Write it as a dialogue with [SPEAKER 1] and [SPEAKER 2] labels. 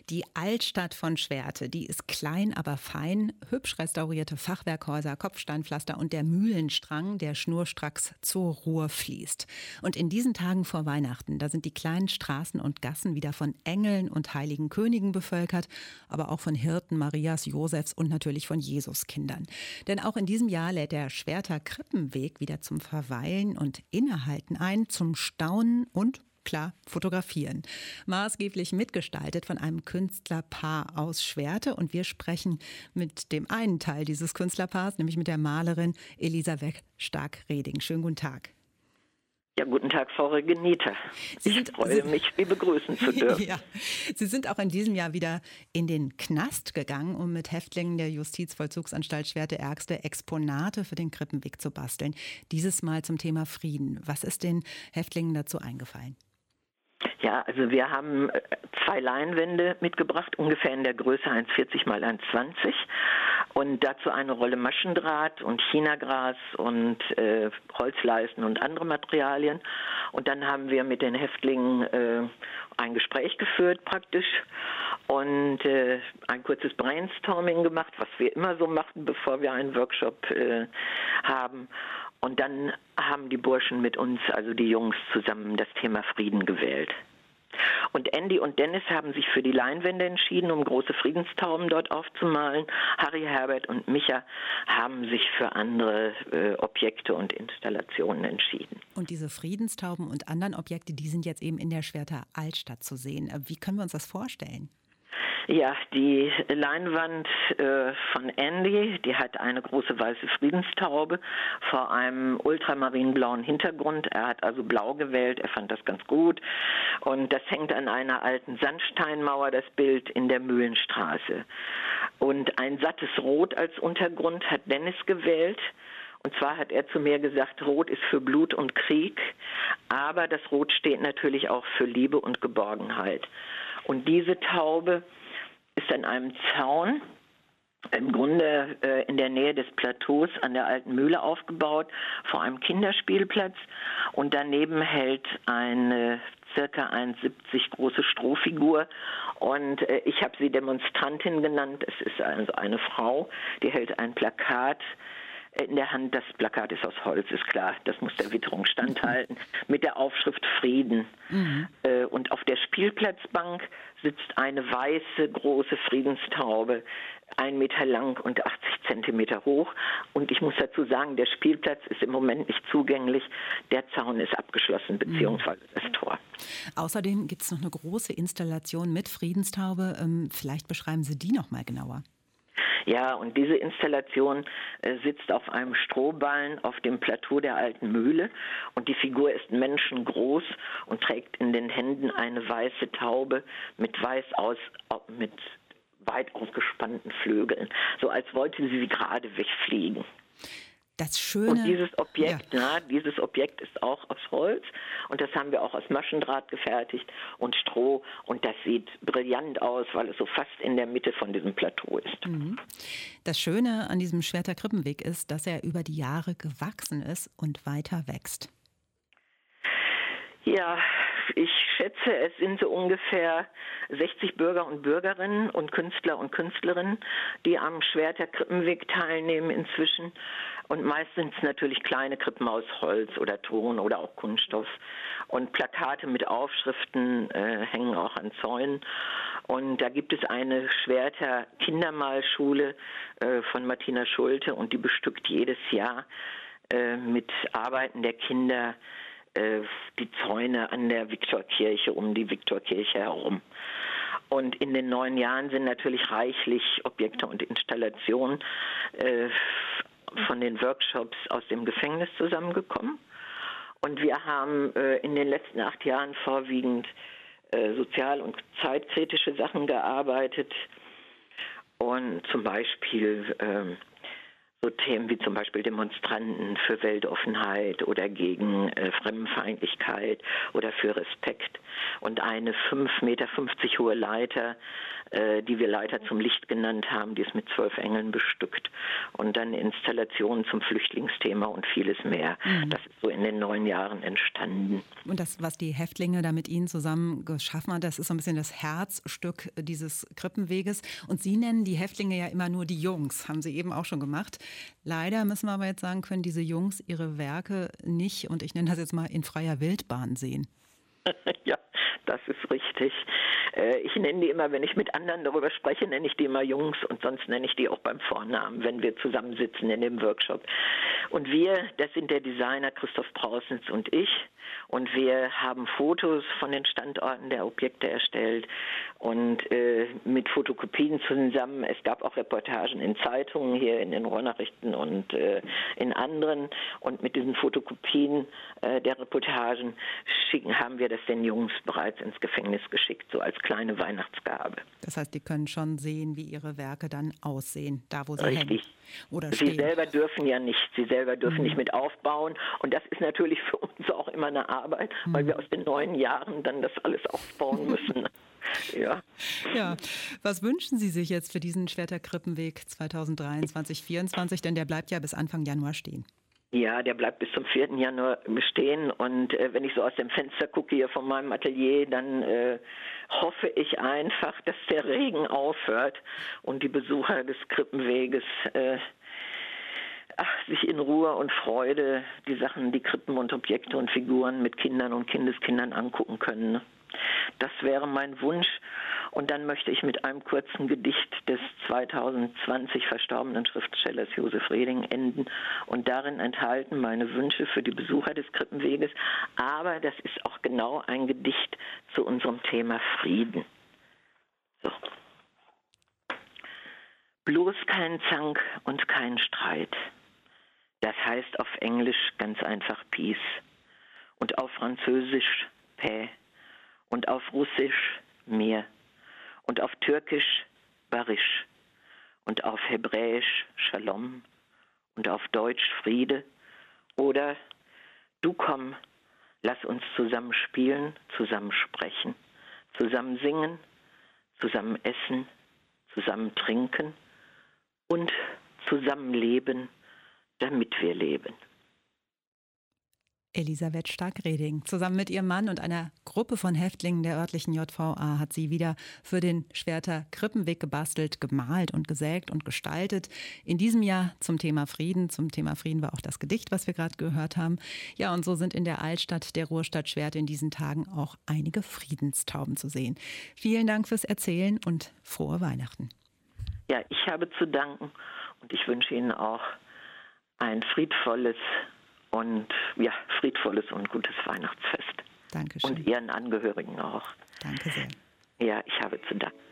[SPEAKER 1] Die Altstadt von Schwerte, die ist klein, aber fein. Hübsch restaurierte Fachwerkhäuser, Kopfsteinpflaster und der Mühlenstrang, der schnurstracks zur Ruhr fließt. Und in diesen Tagen vor Weihnachten, da sind die kleinen Straßen und Gassen wieder von Engeln und heiligen Königen bevölkert, aber auch von Hirten, Marias, Josefs und natürlich von Jesuskindern. Denn auch in diesem Jahr lädt der Schwerter Krippenweg wieder zum Verweilen und Innehalten ein, zum Staunen und klar, fotografieren. Maßgeblich mitgestaltet von einem Künstlerpaar aus Schwerte. Und wir sprechen mit dem einen Teil dieses Künstlerpaars, nämlich mit der Malerin Elisabeth Stark-Reding. Schönen guten Tag.
[SPEAKER 2] Ja, guten Tag, Frau Regenita. Ich freue mich, Sie begrüßen zu dürfen.
[SPEAKER 1] Ja. Sie sind auch in diesem Jahr wieder in den Knast gegangen, um mit Häftlingen der Justizvollzugsanstalt Schwerte-Ergste Exponate für den Krippenweg zu basteln. Dieses Mal zum Thema Frieden. Was ist den Häftlingen dazu eingefallen?
[SPEAKER 2] Ja, also wir haben 2 Leinwände mitgebracht, ungefähr in der Größe 1,40 mal 1,20 und dazu eine Rolle Maschendraht und Chinagras und Holzleisten und andere Materialien. Und dann haben wir mit den Häftlingen ein Gespräch geführt praktisch und ein kurzes Brainstorming gemacht, was wir immer so machen, bevor wir einen Workshop haben. Und dann haben die Burschen mit uns, also die Jungs, zusammen das Thema Frieden gewählt. Und Andy und Dennis haben sich für die Leinwände entschieden, um große Friedenstauben dort aufzumalen. Harry, Herbert und Micha haben sich für andere Objekte und Installationen entschieden.
[SPEAKER 1] Und diese Friedenstauben und anderen Objekte, die sind jetzt eben in der Schwerter Altstadt zu sehen. Wie können wir uns das vorstellen?
[SPEAKER 2] Ja, die Leinwand von Andy, die hat eine große weiße Friedenstaube vor einem ultramarinblauen Hintergrund. Er hat also blau gewählt, er fand das ganz gut. Und das hängt an einer alten Sandsteinmauer, das Bild in der Mühlenstraße. Und ein sattes Rot als Untergrund hat Dennis gewählt. Und zwar hat er zu mir gesagt, Rot ist für Blut und Krieg, aber das Rot steht natürlich auch für Liebe und Geborgenheit. Und diese Taube ist an einem Zaun, im Grunde in der Nähe des Plateaus an der alten Mühle aufgebaut, vor einem Kinderspielplatz. Und daneben hält eine circa 1,70 große Strohfigur. Und ich habe sie Demonstrantin genannt. Es ist also eine Frau, die hält ein Plakat in der Hand. Das Plakat ist aus Holz, ist klar. Das muss der Witterung standhalten. Mit der Aufschrift Frieden. Mhm. Und auf der Spielplatzbank sitzt eine weiße, große Friedenstaube, 1 Meter lang und 80 Zentimeter hoch. Und ich muss dazu sagen, der Spielplatz ist im Moment nicht zugänglich. Der Zaun ist abgeschlossen, beziehungsweise das Tor.
[SPEAKER 1] Außerdem gibt es noch eine große Installation mit Friedenstaube. Vielleicht beschreiben Sie die noch mal genauer.
[SPEAKER 2] Ja, und diese Installation sitzt auf einem Strohballen auf dem Plateau der alten Mühle und die Figur ist menschengroß und trägt in den Händen eine weiße Taube mit mit weit ausgespannten Flügeln, so als wollte sie gerade wegfliegen.
[SPEAKER 1] Das Schöne.
[SPEAKER 2] Und dieses Objekt ist auch aus Holz und das haben wir auch aus Maschendraht gefertigt und Stroh und das sieht brillant aus, weil es so fast in der Mitte von diesem Plateau ist.
[SPEAKER 1] Das Schöne an diesem Schwerter Krippenweg ist, dass er über die Jahre gewachsen ist und weiter wächst.
[SPEAKER 2] Ja, ich schätze, es sind so ungefähr 60 Bürger und Bürgerinnen und Künstler und Künstlerinnen, die am Schwerter Krippenweg teilnehmen inzwischen. Und meist sind es natürlich kleine Krippen aus Holz oder Ton oder auch Kunststoff. Und Plakate mit Aufschriften hängen auch an Zäunen. Und da gibt es eine Schwerter Kindermalschule von Martina Schulte und die bestückt jedes Jahr mit Arbeiten der Kinder die Zäune an der Viktorkirche, um die Viktorkirche herum. Und in den 9 Jahren sind natürlich reichlich Objekte und Installationen von den Workshops aus dem Gefängnis zusammengekommen. Und wir haben in den letzten 8 Jahren vorwiegend sozial- und zeitkritische Sachen gearbeitet. Und zum Beispiel so Themen wie zum Beispiel Demonstranten für Weltoffenheit oder gegen Fremdenfeindlichkeit oder für Respekt. Und eine 5,50 Meter hohe Leiter die wir Leiter zum Licht genannt haben, die ist mit 12 Engeln bestückt. Und dann Installationen zum Flüchtlingsthema und vieles mehr. Das ist so in den 9 Jahren entstanden.
[SPEAKER 1] Und das, was die Häftlinge da mit Ihnen zusammen geschaffen haben, das ist so ein bisschen das Herzstück dieses Krippenweges. Und Sie nennen die Häftlinge ja immer nur die Jungs, haben Sie eben auch schon gemacht. Leider müssen wir aber jetzt sagen, können diese Jungs ihre Werke nicht, und ich nenne das jetzt mal, in freier Wildbahn sehen.
[SPEAKER 2] Ja, das ist richtig. Ich nenne die immer, wenn ich mit anderen darüber spreche, nenne ich die immer Jungs, und sonst nenne ich die auch beim Vornamen, wenn wir zusammensitzen in dem Workshop. Und wir, das sind der Designer Christoph Prausnitz und ich, und wir haben Fotos von den Standorten der Objekte erstellt und mit Fotokopien zusammen. Es gab auch Reportagen in Zeitungen, hier in den Ruhrnachrichten und in anderen, und mit diesen Fotokopien der Reportagen haben wir das den Jungs bereits ins Gefängnis geschickt, so als kleine Weihnachtsgabe.
[SPEAKER 1] Das heißt, die können schon sehen, wie ihre Werke dann aussehen, da wo sie
[SPEAKER 2] Richtig.
[SPEAKER 1] hängen oder stehen.
[SPEAKER 2] Sie selber dürfen ja nicht, nicht mit aufbauen, und das ist natürlich für uns auch immer eine Arbeit, weil wir aus den 9 Jahren dann das alles aufbauen müssen. Ja.
[SPEAKER 1] Ja, was wünschen Sie sich jetzt für diesen Schwerter Krippenweg 2023/24, denn der bleibt ja bis Anfang Januar stehen?
[SPEAKER 2] Ja, der bleibt bis zum 4. Januar bestehen, und wenn ich so aus dem Fenster gucke hier von meinem Atelier, dann hoffe ich einfach, dass der Regen aufhört und die Besucher des Krippenweges sich in Ruhe und Freude die Sachen, die Krippen und Objekte und Figuren mit Kindern und Kindeskindern angucken können. Das wäre mein Wunsch. Und dann möchte ich mit einem kurzen Gedicht des 2020 verstorbenen Schriftstellers Josef Reding enden und darin enthalten meine Wünsche für die Besucher des Krippenweges. Aber das ist auch genau ein Gedicht zu unserem Thema Frieden. So. Bloß kein Zank und kein Streit. Das heißt auf Englisch ganz einfach Peace und auf Französisch Paix und auf Russisch Mir und auf Türkisch Barisch und auf Hebräisch Shalom und auf Deutsch Friede, oder du komm, lass uns zusammen spielen, zusammen sprechen, zusammen singen, zusammen essen, zusammen trinken und zusammen leben, damit wir leben.
[SPEAKER 1] Elisabeth Stark-Reding. Zusammen mit ihrem Mann und einer Gruppe von Häftlingen der örtlichen JVA hat sie wieder für den Schwerter Krippenweg gebastelt, gemalt und gesägt und gestaltet. In diesem Jahr zum Thema Frieden. Zum Thema Frieden war auch das Gedicht, was wir gerade gehört haben. Ja, und so sind in der Altstadt der Ruhrstadt Schwerte in diesen Tagen auch einige Friedenstauben zu sehen. Vielen Dank fürs Erzählen und frohe Weihnachten.
[SPEAKER 2] Ja, ich habe zu danken, und ich wünsche Ihnen auch ein friedvolles und gutes Weihnachtsfest.
[SPEAKER 1] Dankeschön.
[SPEAKER 2] Und Ihren Angehörigen auch.
[SPEAKER 1] Danke sehr.
[SPEAKER 2] Ja, ich habe zu danken.